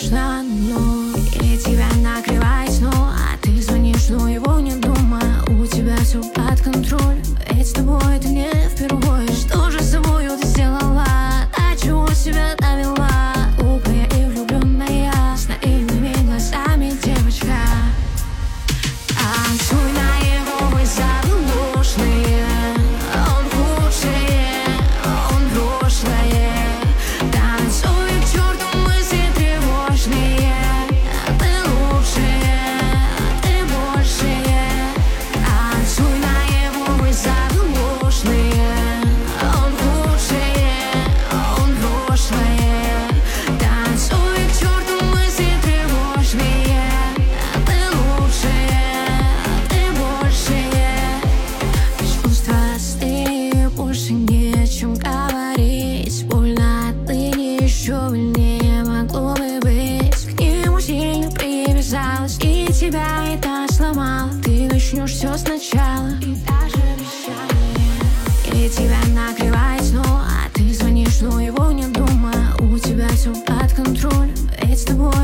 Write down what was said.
идешь на дно, и тебя накрывает сно, а ты звонишь, но его не дома. У тебя все под контролем, ведь с тобой это не впервые. Что же с собою ты сделала? До чего себя довела? Глупая и влюбленная, с наивными глазами девочка. Танцуй на его заглушные, он худшее, он прошлое. Танцуй к черту мысли тревожные, ты лучшее, ты большее. Танцуй на его заглушные, он худшее, он прошлое. Танцуй к черту мысли тревожные, ты лучшее, ты большее. Чувства остыли, больше не о чем говорить. Больно ты еще больнее могло бы быть. К нему сильно привязалась, и тебя это сломало. Ты начнешь все сначала, и даже обещала мне. И тебя накрывает сно, а ты звонишь, но его нет дома. У тебя все под контролем, ведь с тобой